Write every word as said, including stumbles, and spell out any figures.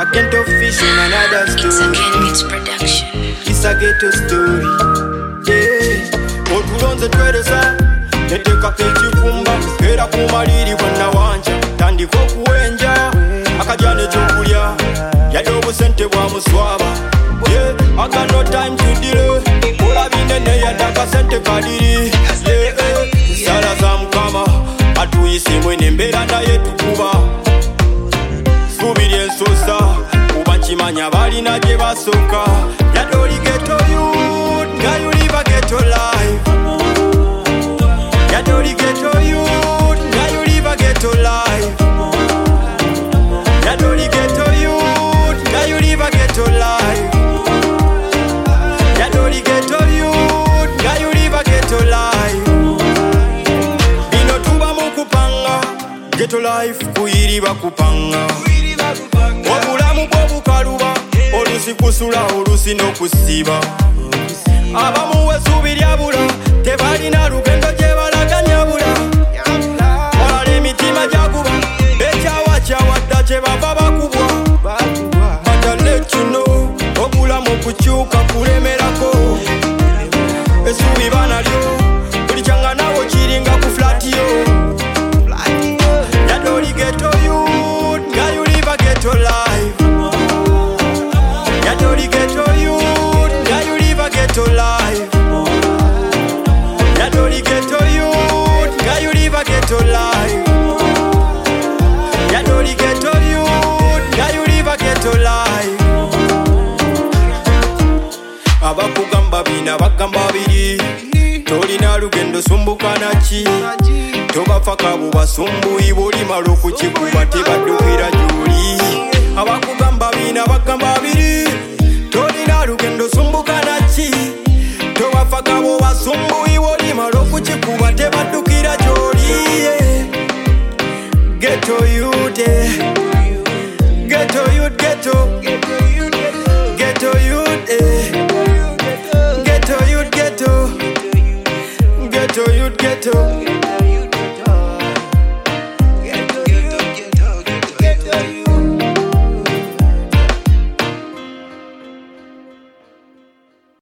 Ghetto fish in another story. It's a Kenny's production. It's a ghetto story. Yeah. Otulonze tweleza neteka kechifumba era kumaliri bwana wanja tandika okuwenja akajane kyokulya yadde obusente bwa muswaba. Yeah, I got no time to delay. Ola binene yadde akasente kadiri. Yeah, sala za mukama atuyise mwene embeera naye tukuba subiri ensosa kuba nkimanya balina gye basooka. Yadde oli ghetto youth nga you live a ghetto life. Yadde oli ghetto youth nga you live a ghetto life. Yadde oli ghetto youth nga you live a ghetto life. Yadde oli ghetto youth nga you live a ghetto life. Bino tuba mu kupanga ghetto life kuyiriba kupanga. Obulamu bw'obukaluba olusi kusula olusi n'okusiba. Abamu wesuubi lyabula tebalina lugendo gye balaganyabula. Olala emitima gyakuba ekyawakyawa dda kye bava bakubwa. But I let you know obulamu kukyuka kulemerako. Essuubi banalyo buli kyanga nawo kiringa ku flati yo. Yadde oli ghetto youth nga you live a ghetto life. Yadde oli ghetto youth nga you live a ghetto life. Yadde oli ghetto youth nga you live a ghetto life. Yadde oli ghetto youth nga you live a ghetto life. Abakugamba bina bagamba biri tolina lugendo sumbuka naki. Tobafa kabo basumbuyi bw'olimala okukikuba tebaddukira gy'oli. Abakugamba bina bagamba